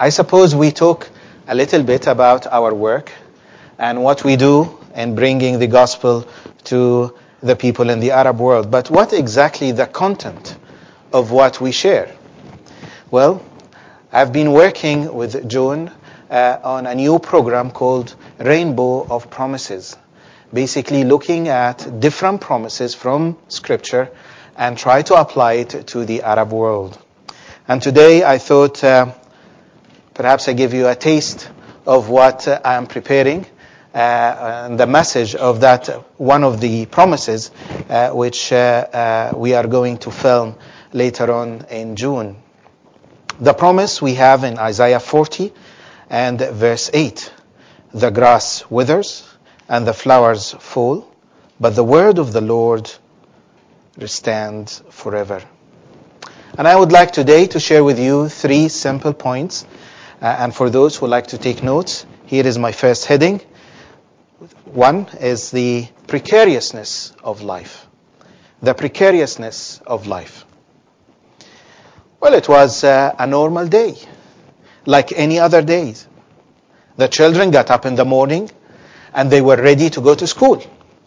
I suppose we talk a little bit about our work and what we do in bringing the gospel to the people in the Arab world. But what exactly the content of what we share? Well, I've been working with June on a new program called Rainbow of Promises, basically looking at different promises from Scripture and try to apply it to the Arab world. And today I thought perhaps I give you a taste of what I am preparing, and the message of that one of the promises which we are going to film later on in June. The promise we have in Isaiah 40 and verse 8. The grass withers and the flowers fall, but the word of the Lord stands forever. And I would like today to share with you 3 simple points. And for those who like to take notes, here is my first heading. 1 is the precariousness of life. The precariousness of life. Well, it was a normal day, like any other days. The children got up in the morning and they were ready to go to school.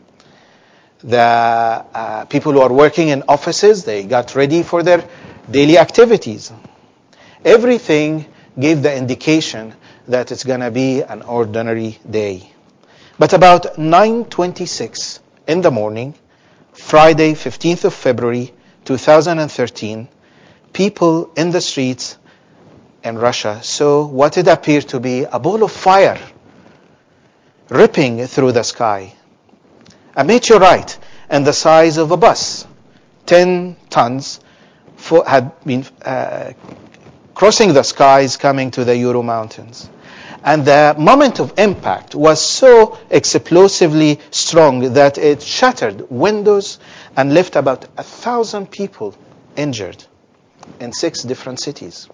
The people who are working in offices, they got ready for their daily activities. Everything gave the indication that it's going to be an ordinary day. But about 9:26 in the morning, Friday, 15th of February, 2013, people in the streets in Russia saw what it appeared to be a ball of fire ripping through the sky. A meteorite in the size of a bus, 10 tons, had been crossing the skies coming to the Ural Mountains. And the moment of impact was so explosively strong that it shattered windows and left about 1,000 people injured in 6 different cities.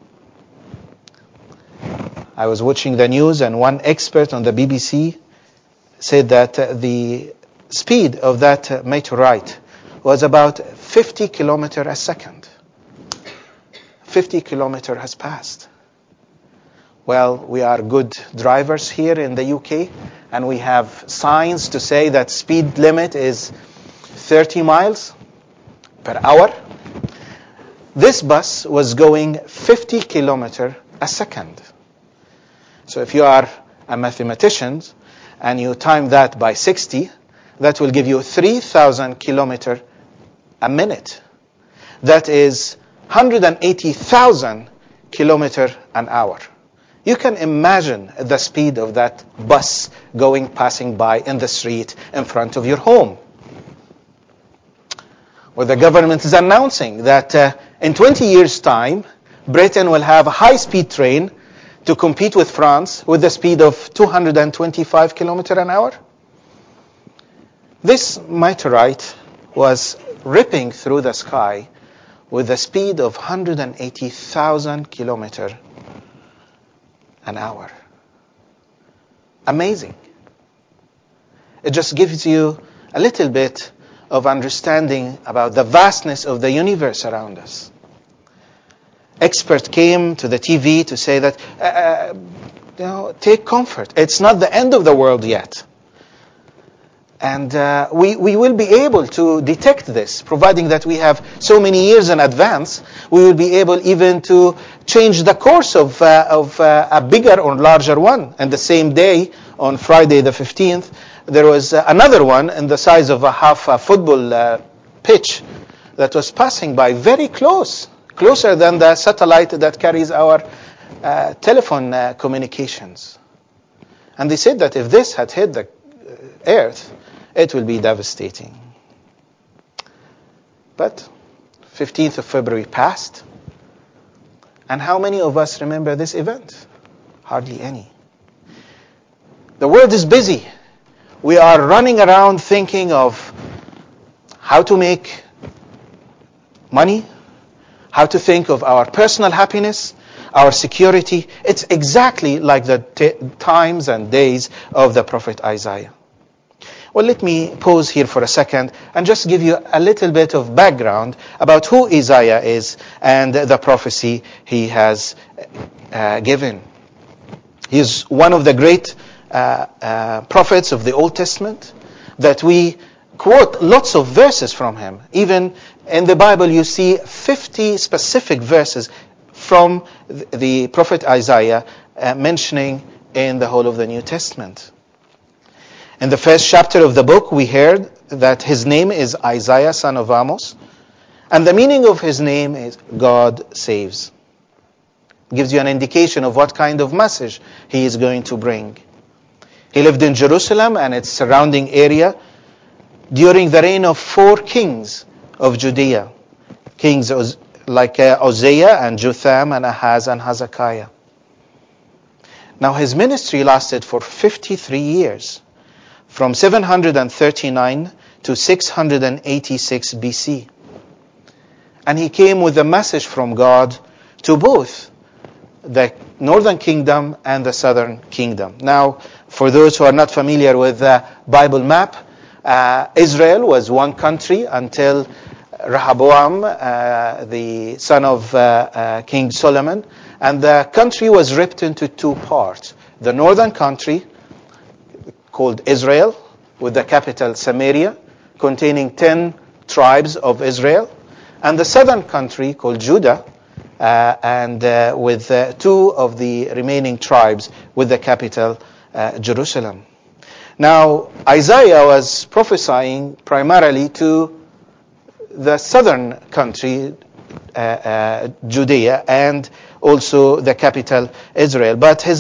I was watching the news and one expert on the BBC said that the speed of that meteorite was about 50 kilometers a second. 50 kilometers has passed. Well, we are good drivers here in the UK, and we have signs to say that speed limit is 30 miles per hour. This bus was going 50 kilometers a second. So if you are a mathematician and you time that by 60, that will give you 3,000 kilometers a minute. That is 180,000 kilometers an hour. You can imagine the speed of that bus passing by in the street in front of your home. Well, the government is announcing that in 20 years' time, Britain will have a high-speed train to compete with France with the speed of 225 kilometers an hour. This meteorite was ripping through the sky with a speed of 180,000 kilometers an hour. Amazing. It just gives you a little bit of understanding about the vastness of the universe around us. Expert came to the TV to say that, take comfort. It's not the end of the world yet. And we will be able to detect this, providing that we have so many years in advance. We will be able even to change the course of a bigger or larger one. And the same day, on Friday the 15th, there was another one in the size of half a football pitch that was passing by very closer than the satellite that carries our telephone communications. And they said that if this had hit the Earth, it will be devastating. But 15th of February passed. And how many of us remember this event? Hardly any. The world is busy. We are running around thinking of how to make money, how to think of our personal happiness, our security. It's exactly like the times and days of the prophet Isaiah. Well, let me pause here for a second and just give you a little bit of background about who Isaiah is and the prophecy he has given. He's one of the great prophets of the Old Testament that we quote lots of verses from him. Even in the Bible, you see 50 specific verses from the prophet Isaiah mentioning in the whole of the New Testament. In the first chapter of the book, we heard that his name is Isaiah, son of Amos. And the meaning of his name is God saves. Gives you an indication of what kind of message he is going to bring. He lived in Jerusalem and its surrounding area during the reign of 4 kings of Judea. Kings like Uzziah and Jotham and Ahaz and Hezekiah. Now his ministry lasted for 53 years. From 739 to 686 BC. And he came with a message from God to both the northern kingdom and the southern kingdom. Now, for those who are not familiar with the Bible map, Israel was one country until Rehoboam, the son of King Solomon, and the country was ripped into 2 parts. The northern country, called Israel, with the capital Samaria, containing 10 tribes of Israel, and the southern country called Judah, and with 2 of the remaining tribes, with the capital Jerusalem. Now, Isaiah was prophesying primarily to the southern country, Judea, and also the capital Israel. But his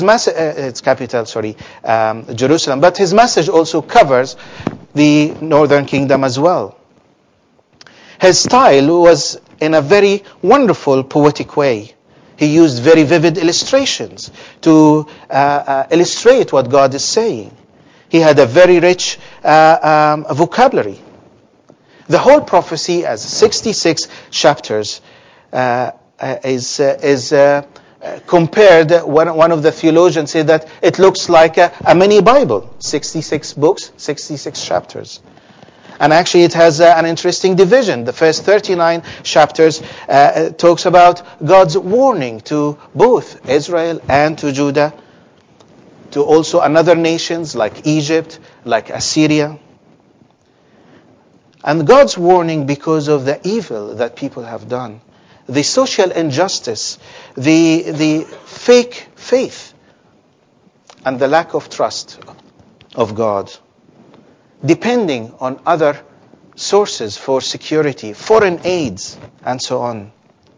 Jerusalem. But his message also covers the northern kingdom as well. His style was in a very wonderful poetic way. He used very vivid illustrations to illustrate what God is saying. He had a very rich vocabulary. The whole prophecy, as 66 chapters, is compared. One of the theologians said that it looks like a mini Bible. 66 books, 66 chapters. And actually it has an interesting division. The first 39 chapters talks about God's warning to both Israel and to Judah, to also other nations like Egypt, like Assyria. And God's warning because of the evil that people have done, the social injustice, the fake faith, and the lack of trust of God, depending on other sources for security, foreign aids, and so on.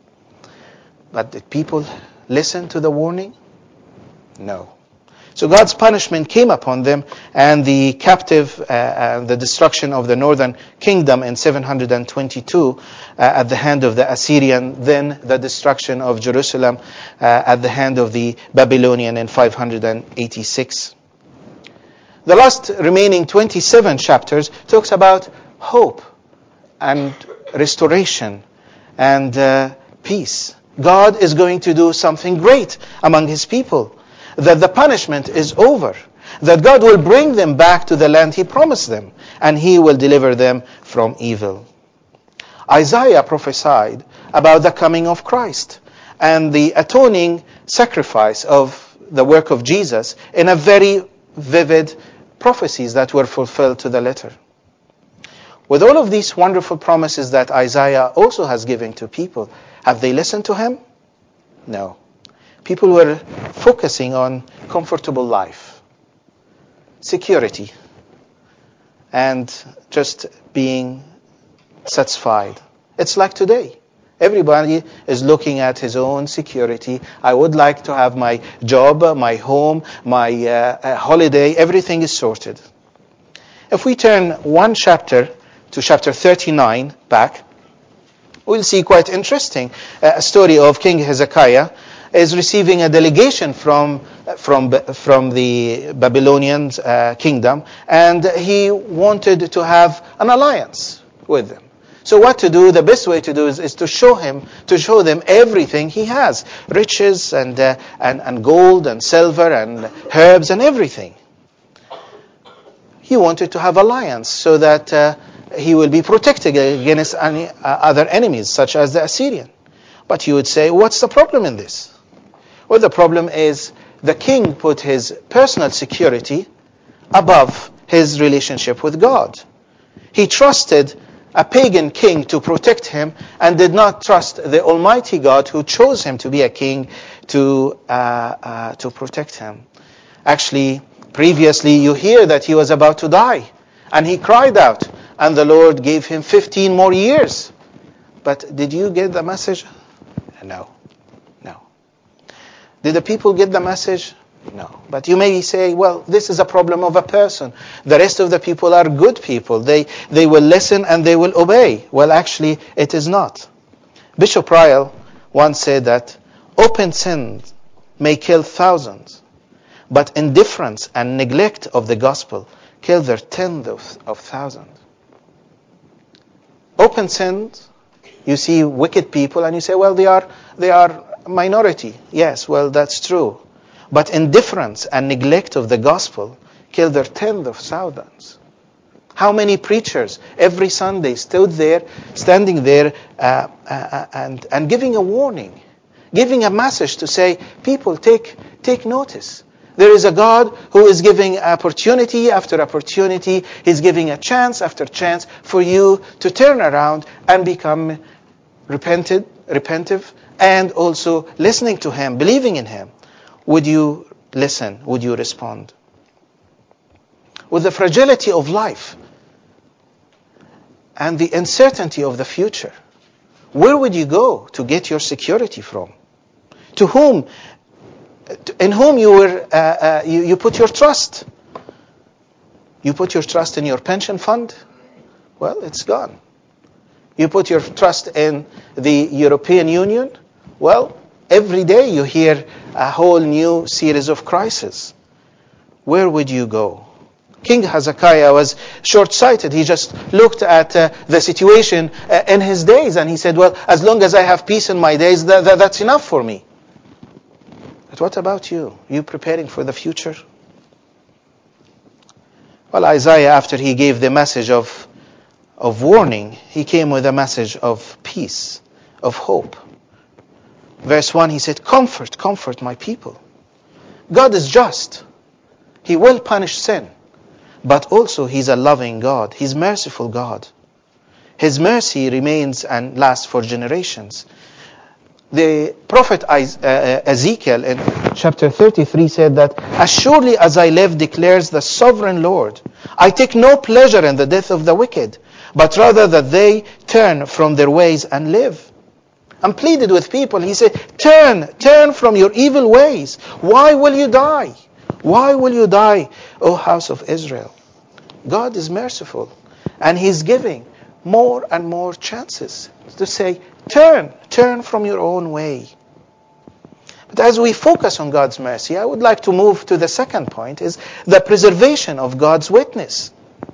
But did people listen to the warning? No. So God's punishment came upon them, and the the destruction of the northern kingdom in 722 at the hand of the Assyrian, then the destruction of Jerusalem at the hand of the Babylonian in 586. The last remaining 27 chapters talks about hope and restoration and peace. God is going to do something great among his people. That the punishment is over. That God will bring them back to the land he promised them. And he will deliver them from evil. Isaiah prophesied about the coming of Christ and the atoning sacrifice of the work of Jesus in a very vivid prophecies that were fulfilled to the letter. With all of these wonderful promises that Isaiah also has given to people, have they listened to him? No. People were focusing on comfortable life, security, and just being satisfied. It's like today. Everybody is looking at his own security. I would like to have my job, my home, my holiday. Everything is sorted. If we turn one chapter to chapter 39 back, we'll see quite interesting a story of King Hezekiah is receiving a delegation from the Babylonian kingdom, and he wanted to have an alliance with them. So what to do? The best way to do is to show them everything he has, riches and gold and silver and herbs and everything. He wanted to have alliance so that he will be protected against other enemies, such as the Assyrian. But you would say, what's the problem in this? Well, the problem is the king put his personal security above his relationship with God. He trusted a pagan king to protect him and did not trust the Almighty God who chose him to be a king to protect him. Actually, previously you hear that he was about to die and he cried out and the Lord gave him 15 more years. But did you get the message? No. Did the people get the message? No. But you may say, well, this is a problem of a person. The rest of the people are good people. They will listen and they will obey. Well, actually, it is not. Bishop Ryle once said that open sins may kill thousands, but indifference and neglect of the gospel kill their tens of thousands. Open sins, you see wicked people and you say, well, they are minority. Yes, well, that's true. But indifference and neglect of the gospel kill their tens of thousands. How many preachers every Sunday standing there and giving a warning, giving a message to say, people, take notice. There is a God who is giving opportunity after opportunity. He's giving a chance after chance for you to turn around and become repentive, and also listening to Him, believing in Him. Would you listen? Would you respond? With the fragility of life and the uncertainty of the future, where would you go to get your security from? To whom? In whom you put your trust? You put your trust in your pension fund? Well, it's gone. You put your trust in the European Union? Well, every day you hear a whole new series of crises. Where would you go? King Hezekiah was short-sighted. He just looked at the situation in his days and he said, well, as long as I have peace in my days, that's enough for me. But what about you? Are you preparing for the future? Well, Isaiah, after he gave the message of warning, he came with a message of peace, of hope. Verse 1, he said, comfort my people. God is just. He will punish sin. But also He's a loving God. He's merciful God. His mercy remains and lasts for generations. The prophet Ezekiel in chapter 33 said that, as surely as I live, declares the sovereign Lord, I take no pleasure in the death of the wicked, but rather that they turn from their ways and live. And pleaded with people. He said, turn from your evil ways. Why will you die? Why will you die, O house of Israel? God is merciful. And He's giving more and more chances to say, turn from your own way. But as we focus on God's mercy, I would like to move to the second point, is the preservation of God's witness.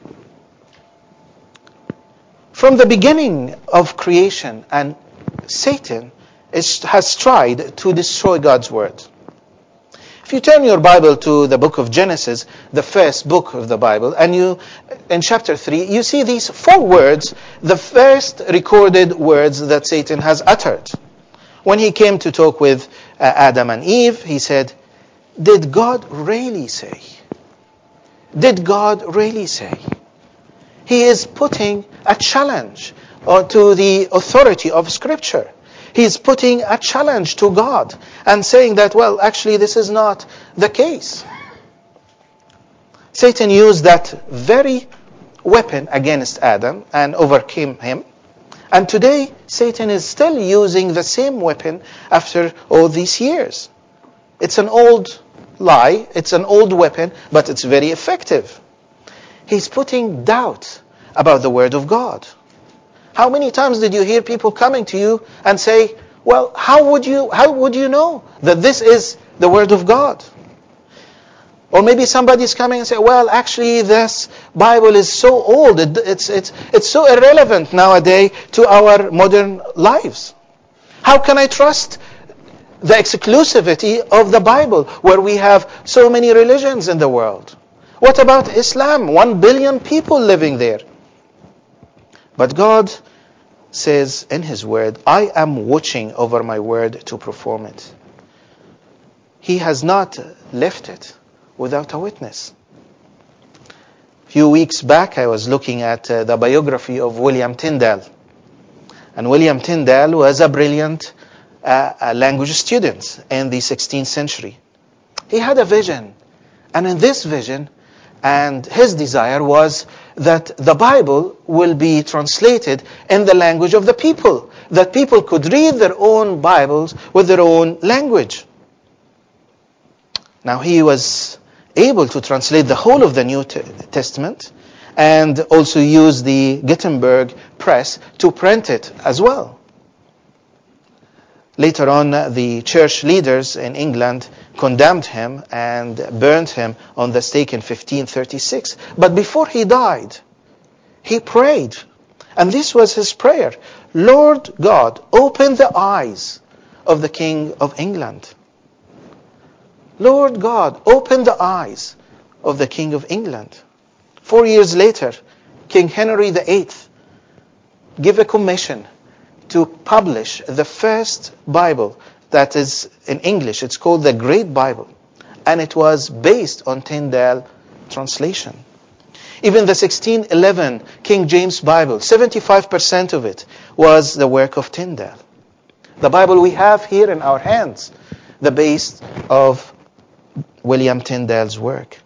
From the beginning of creation, and Satan has tried to destroy God's word. If you turn your Bible to the book of Genesis, the first book of the Bible, and in chapter 3, you see these 4 words, the first recorded words that Satan has uttered. When he came to talk with Adam and Eve, he said, did God really say? Did God really say? He is putting a challenge to the authority of Scripture. He's putting a challenge to God and saying that, well, actually this is not the case. Satan used that very weapon against Adam and overcame him. And today, Satan is still using the same weapon after all these years. It's an old lie, it's an old weapon, but it's very effective. He's putting doubt about the Word of God. How many times did you hear people coming to you and say, well, how would you know that this is the Word of God? Or maybe somebody's coming and say, well, actually this Bible is so old, it's so irrelevant nowadays to our modern lives. How can I trust the exclusivity of the Bible where we have so many religions in the world? What about Islam? 1 billion people living there. But God says in His Word, I am watching over my word to perform it. He has not left it without a witness. A few weeks back, I was looking at the biography of William Tyndale. And William Tyndale was a brilliant language student in the 16th century. He had a vision. And in this vision, and his desire was that the Bible will be translated in the language of the people, that people could read their own Bibles with their own language. Now, he was able to translate the whole of the New Testament and also use the Gutenberg press to print it as well. Later on, the church leaders in England condemned him and burned him on the stake in 1536. But before he died, he prayed. And this was his prayer. Lord God, open the eyes of the King of England. Lord God, open the eyes of the King of England. 4 years later, King Henry VIII gave a commission to publish the first Bible that is in English. It's called the Great Bible. And it was based on Tyndale translation. Even the 1611 King James Bible, 75% of it was the work of Tyndale. The Bible we have here in our hands, the base of William Tyndale's work.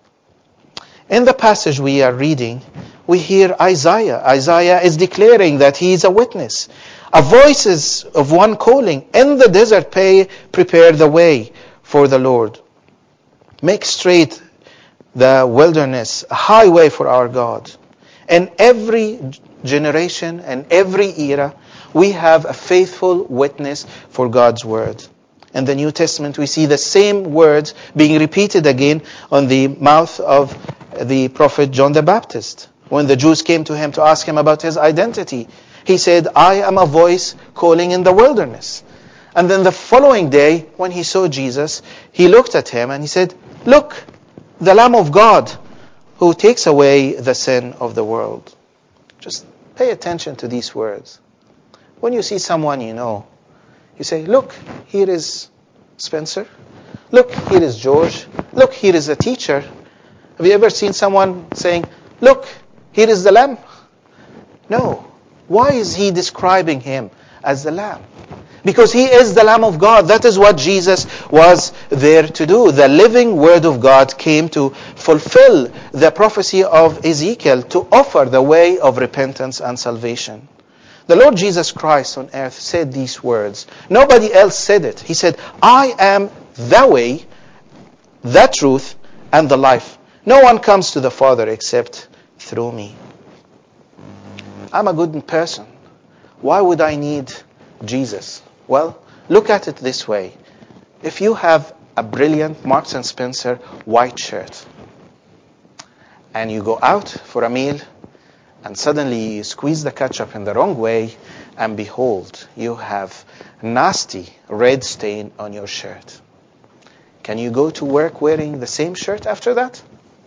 In the passage we are reading, we hear Isaiah. Isaiah is declaring that he is a witness. A voice is of one calling, in the desert prepare the way for the Lord. Make straight the wilderness, a highway for our God. In every generation and every era, we have a faithful witness for God's word. In the New Testament, we see the same words being repeated again on the mouth of the prophet John the Baptist. When the Jews came to him to ask him about his identity, he said, I am a voice calling in the wilderness. And then the following day, when he saw Jesus, he looked at him and he said, look, the Lamb of God who takes away the sin of the world. Just pay attention to these words. When you see someone you know, you say, look, here is Spencer. Look, here is George. Look, here is a teacher. Have you ever seen someone saying, look, here is the Lamb? No. Why is he describing him as the Lamb? Because he is the Lamb of God. That is what Jesus was there to do. The living Word of God came to fulfill the prophecy of Ezekiel, to offer the way of repentance and salvation. The Lord Jesus Christ on earth said these words. Nobody else said it. He said, I am the way, the truth, and the life. No one comes to the Father except through me. I'm a good person. Why would I need Jesus? Well, look at it this way. If you have a brilliant Marks and Spencer white shirt, and you go out for a meal, and suddenly you squeeze the ketchup in the wrong way, and behold, you have nasty red stain on your shirt. Can you go to work wearing the same shirt after that?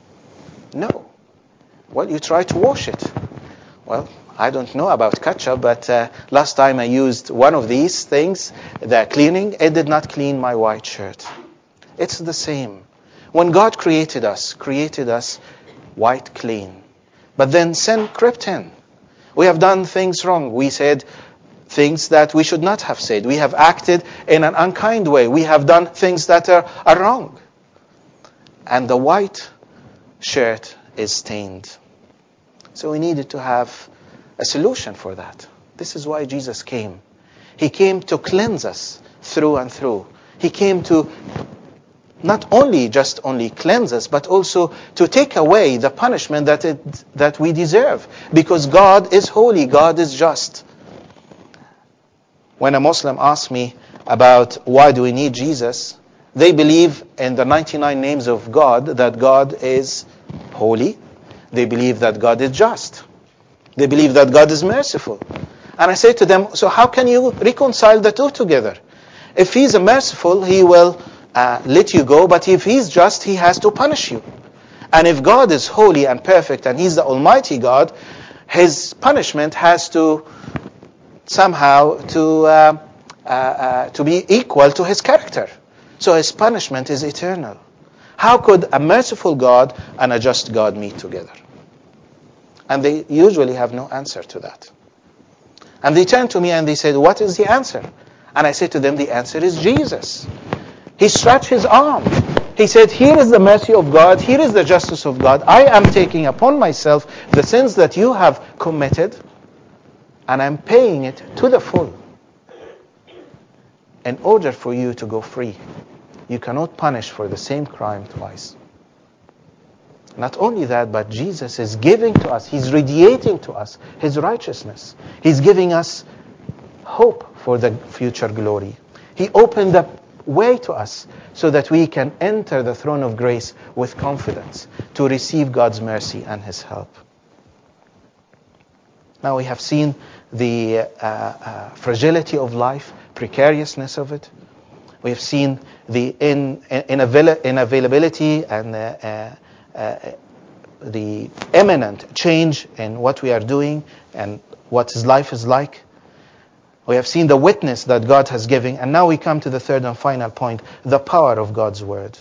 No. Well, you try to wash it. Well, I don't know about ketchup, but last time I used one of these things, the cleaning, it did not clean my white shirt. It's the same. When God created us white clean. But then sin crept in. We have done things wrong. We said things that we should not have said. We have acted in an unkind way. We have done things that are wrong. And the white shirt is stained. So we needed to have a solution for that. This is why Jesus came. He came to cleanse us through and through. He came to not only cleanse us, but also to take away the punishment that we deserve. Because God is holy, God is just. When a Muslim asks me about why do we need Jesus, they believe in the 99 names of God, that God is holy. They believe that God is just. They believe that God is merciful. And I say to them, so how can you reconcile the two together? If He's merciful, He will let you go. But if He's just, He has to punish you. And if God is holy and perfect and He's the Almighty God, His punishment has to somehow to be equal to His character. So his punishment is eternal. How could a merciful God and a just God meet together? And they usually have no answer to that. And they turned to me and they said, what is the answer? And I said to them, the answer is Jesus. He stretched his arm. He said, here is the mercy of God. Here is the justice of God. I am taking upon myself the sins that you have committed, and I'm paying it to the full in order for you to go free. You cannot punish for the same crime twice. Not only that, but Jesus is giving to us, he's radiating to us his righteousness. He's giving us hope for the future glory. He opened the way to us so that we can enter the throne of grace with confidence to receive God's mercy and his help. Now we have seen the fragility of life, precariousness of it. We have seen the inavailability and the imminent change in what we are doing and what his life is like. We have seen the witness that God has given. And now we come to the third and final point, the power of God's word.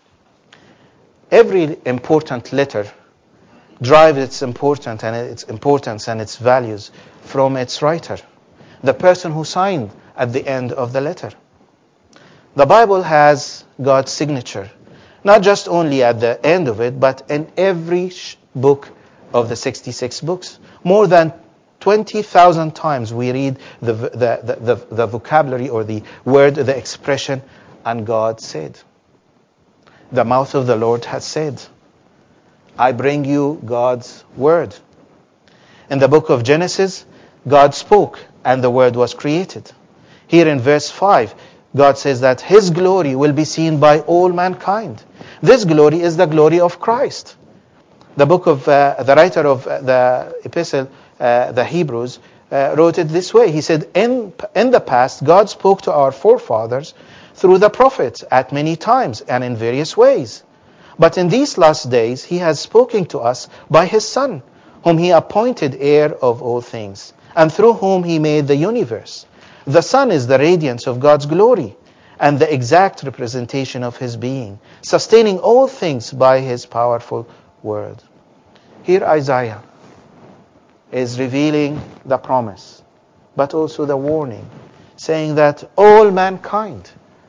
Every important letter drives its importance and its values from its writer, the person who signed at the end of the letter. The Bible has God's signature, not just only at the end of it, but in every book of the 66 books. More than 20,000 times we read the vocabulary or the word, the expression, and God said. The mouth of the Lord has said. I bring you God's word. In the book of Genesis, God spoke and the word was created. Here in verse 5, God says that his glory will be seen by all mankind. This glory is the glory of Christ. The book of the writer of the epistle, the Hebrews, wrote it this way. He said, in the past, God spoke to our forefathers through the prophets at many times and in various ways. But in these last days, he has spoken to us by his Son, whom he appointed heir of all things, and through whom he made the universe. The Son is the radiance of God's glory and the exact representation of his being, sustaining all things by his powerful word. Here Isaiah is revealing the promise, but also the warning, saying that all mankind,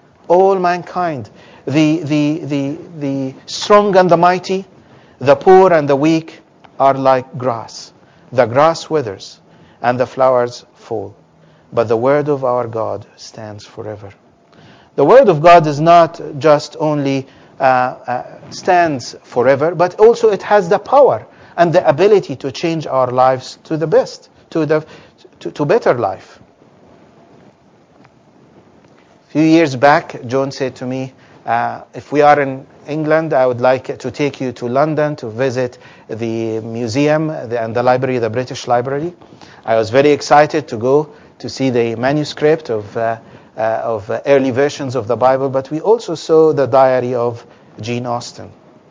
the strong and the mighty, the poor and the weak are like grass. The grass withers and the flowers fall, but the word of our God stands forever. The word of God is not just only stands forever, but also it has the power and the ability to change our lives to the best, to better life. A few years back, John said to me, if we are in England, I would like to take you to London to visit the museum and the library, the British Library. I was very excited to go to see the manuscript of early versions of the Bible, but we also saw the diary of Jane Austen.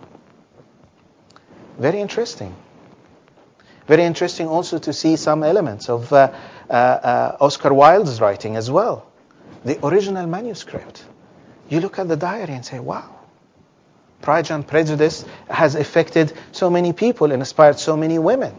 Very interesting. Very interesting also to see some elements of Oscar Wilde's writing as well. The original manuscript. You look at the diary and say, wow, Pride and Prejudice has affected so many people and inspired so many women.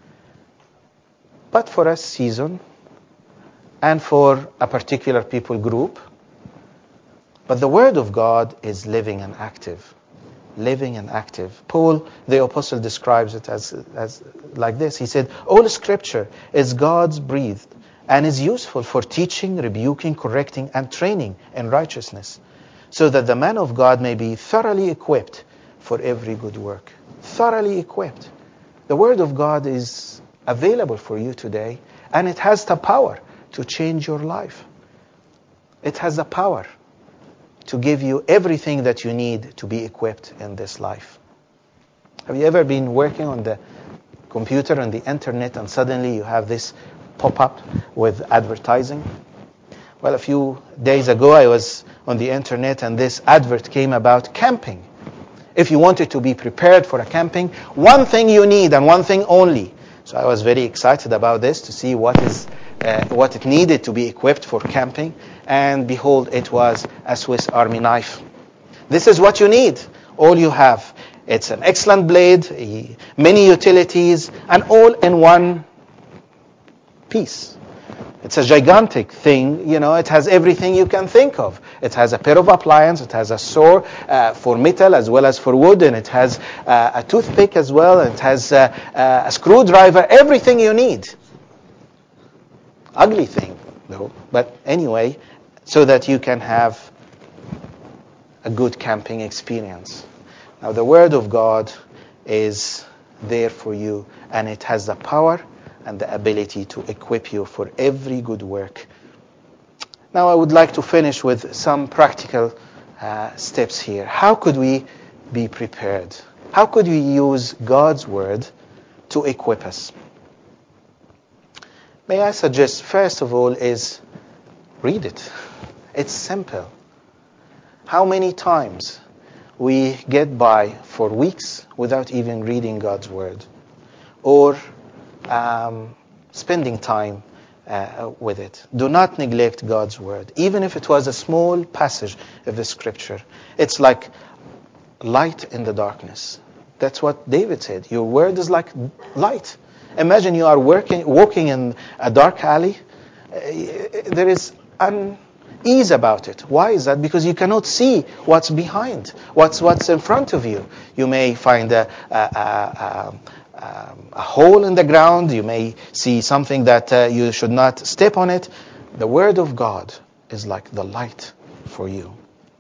But for a season and for a particular people group. But the Word of God is living and active. Living and active. Paul, the apostle, describes it as like this. He said, all Scripture is God's breathed and is useful for teaching, rebuking, correcting, and training in righteousness, so that the man of God may be thoroughly equipped for every good work. Thoroughly equipped. The Word of God is available for you today, and it has the power to change your life. It has the power to give you everything that you need to be equipped in this life. Have you ever been working on the computer and the internet and suddenly you have this pop-up with advertising? Well, a few days ago I was on the internet and this advert came about camping. If you wanted to be prepared for a camping, one thing you need and one thing only. So I was very excited about this to see what is what it needed to be equipped for camping. And behold, it was a Swiss Army knife. This is what you need. All you have. It's an excellent blade, many utilities, and all in one piece. It's a gigantic thing, it has everything you can think of. It has a pair of appliances, it has a saw for metal as well as for wood, and it has a toothpick as well, and it has a screwdriver, everything you need. Ugly thing, though, but anyway, so that you can have a good camping experience. Now, the Word of God is there for you, and it has the power and the ability to equip you for every good work. Now, I would like to finish with some practical steps here. How could we be prepared? How could we use God's Word to equip us? May I suggest, first of all, is read it. It's simple. How many times we get by for weeks without even reading God's Word, or spending time with it. Do not neglect God's Word. Even if it was a small passage of the Scripture, it's like light in the darkness. That's what David said. Your Word is like light. Imagine you are walking in a dark alley. There is unease about it. Why is that? Because you cannot see what's behind, what's in front of you. You may find a hole in the ground. You may see something that you should not step on it. The Word of God is like the light for you.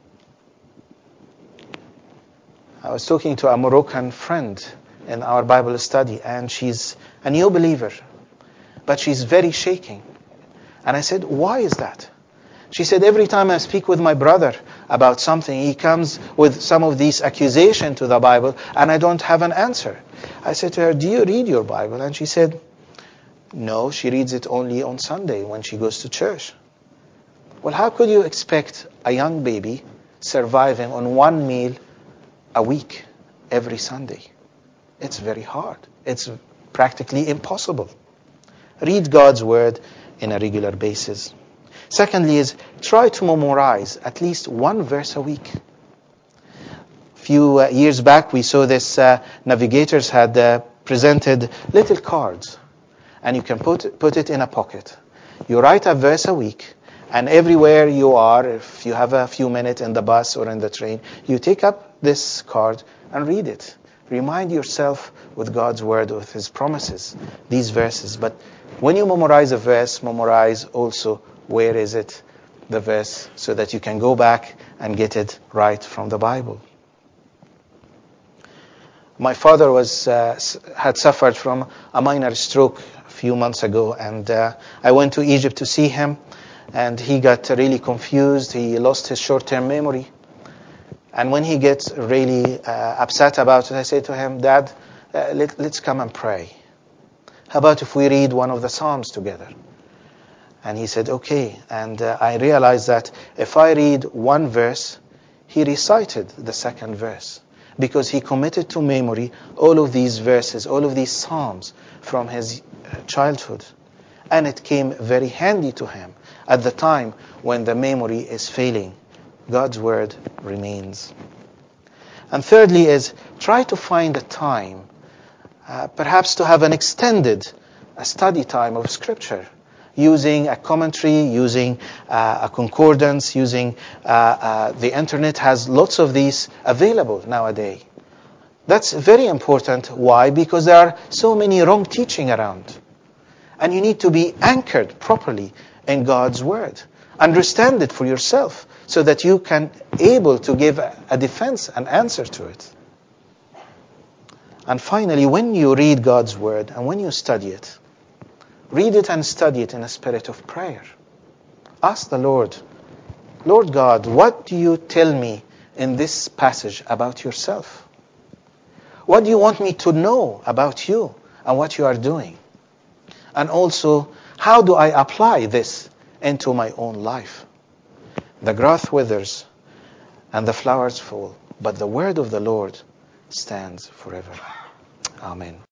I was talking to a Moroccan friend in our Bible study, and she's a new believer, but she's very shaking. And I said, why is that? She said, every time I speak with my brother about something, he comes with some of these accusations to the Bible, and I don't have an answer. I said to her, do you read your Bible? And she said, no, she reads it only on Sunday when she goes to church. Well, how could you expect a young baby surviving on one meal a week every Sunday? It's very hard. It's practically impossible. Read God's Word on a regular basis. Secondly is try to memorize at least one verse a week. A few years back, we saw this navigators had presented little cards, and you can put it in a pocket. You write a verse a week, and everywhere you are, if you have a few minutes in the bus or in the train, you take up this card and read it. Remind yourself with God's Word, with His promises, these verses. But when you memorize a verse, memorize also where is it, the verse, so that you can go back and get it right from the Bible. My father had suffered from a minor stroke a few months ago, and I went to Egypt to see him, and he got really confused. He lost his short-term memory. And when he gets really upset about it, I say to him, Dad, let's come and pray. How about if we read one of the Psalms together? And he said, okay. And I realized that if I read one verse, he recited the second verse, because he committed to memory all of these verses, all of these Psalms from his childhood. And it came very handy to him at the time when the memory is failing. God's Word remains. And thirdly is try to find a time, perhaps to have an extended study time of Scripture, using a commentary, using a concordance, using the internet has lots of these available nowadays. That's very important. Why? Because there are so many wrong teaching around. And you need to be anchored properly in God's Word. Understand it for yourself so that you can able to give a defense, an answer to it. And finally, when you read God's Word and when you study it, read it and study it in a spirit of prayer. Ask the Lord, Lord God, what do you tell me in this passage about yourself? What do you want me to know about you and what you are doing? And also, how do I apply this into my own life? The grass withers and the flowers fall, but the word of the Lord stands forever. Amen.